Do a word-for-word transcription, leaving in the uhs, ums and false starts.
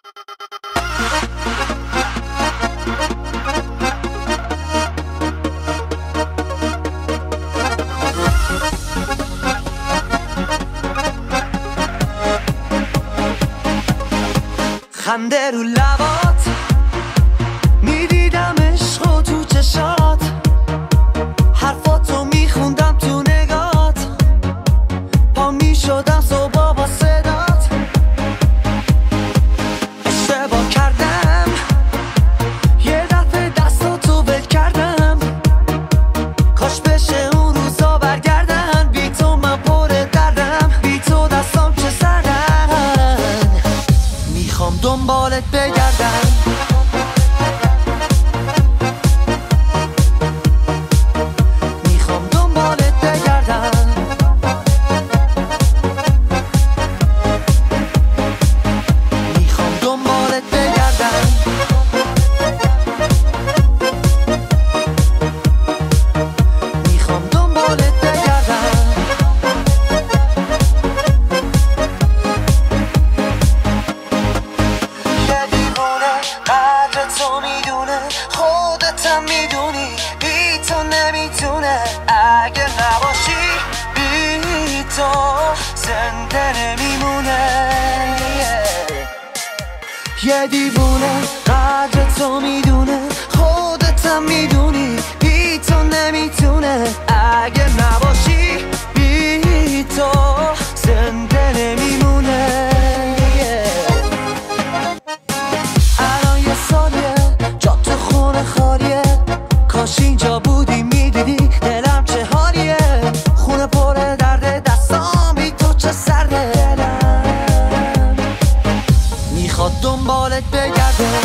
خنده رو لبات میدیدم عشق و تو چشات، حرفاتو میخوندم تو نگات، پا میشدم صبح با صدات. اشتباه کردم یه دفعه دستاتو ول کردم، کاش بشه اون روزا برگردن. بی تو من پر دردم، بی تو دستام چه سردن. میخوام دنبالت بگردم، میخوام دنبالت بگردم، میخوام دنبالت بگردم، میخوام دنبالت بگردم. یه دیوونه قدر تو میدونه، خودتم میدونی بی تو نمیتونه. اگه نباشی بی تو زنده نمیمونه. یه دیوونه قدر تو میدونه، خودتم میدونی بی تو نمیتونه. اگه نباشی بی تو زنده نمیمونه. الان یه سالیه جا تو خونه خالیه، کاش اینجا بودی میدیدی دلم چه حالیه. خونه پر درد، دستام بی تو چه سرده. دلم میخواد دنبالت بگرده،